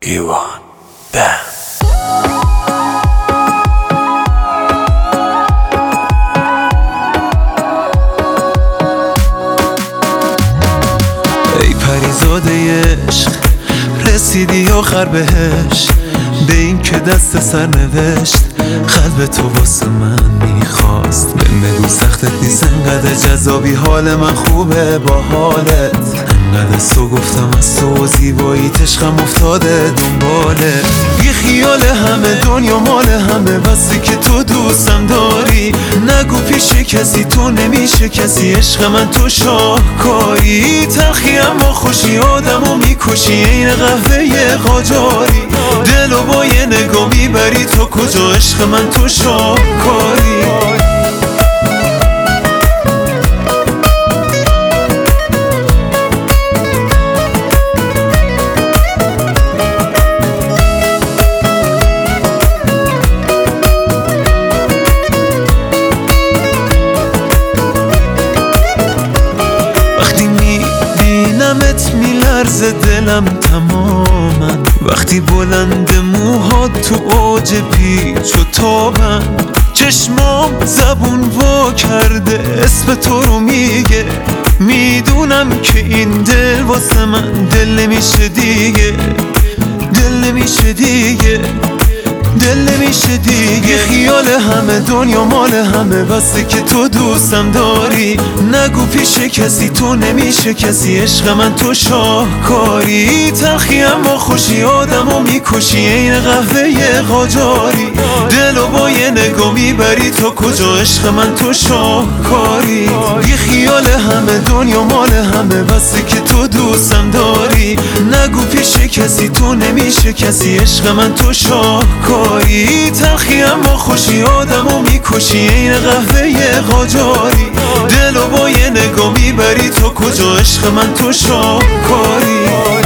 ایوان بند. ای پریزاده عشق رسیدی آخر بهش، به این که دست سر نوشت قلب تو واسه من میخواست. بگو سختت نیست انقدر جذابی، حال من خوبه با حالت انقدر سو گفتم از تو زیبایی عشقم افتاده دنباله. بی خیال همه دنیا مال همه، بسه که تو دوستم داری. نگو پیش کسی تو نمیشه کسی، عشق من تو شاهکاری. تلخی اما خوشی آدمو میکشی این قهوه قاجاری. دلو با یه نگاه میبری تو کجا، عشق من تو شاهکاری. میلرزه دلم تماما وقتی بلند موهات تو اوج پیچ و تابن. چشمام زبون وا کرده اسم تو رو میگه، میدونم که این دل واسه من دل نمیشه دیگه، دل نمیشه دیگه، دل نمیشه دیگه. خیال همه دنیا مال همه، بسه که تو دوستم داری. نگو پیش کسی تو نمیشه کسی، عشق من تو شاهکاری. تلخی اما خوشی آدمو میکشی این قهوه قاجاری. دلو با یه نگاه میبری تو کجا، عشق من تو شاهکاری. بی خیال همه دنیا مال همه، بسه که تو دوستم داری. نگو پیش کسی تو نمیشه کسی، عشق من تو شاهکاری. تلخی اما خوشی آدمو میکشی این قهوه قاجاری. دلو با یه نگاه میبری تو کجا، عشق من تو شاهکاری.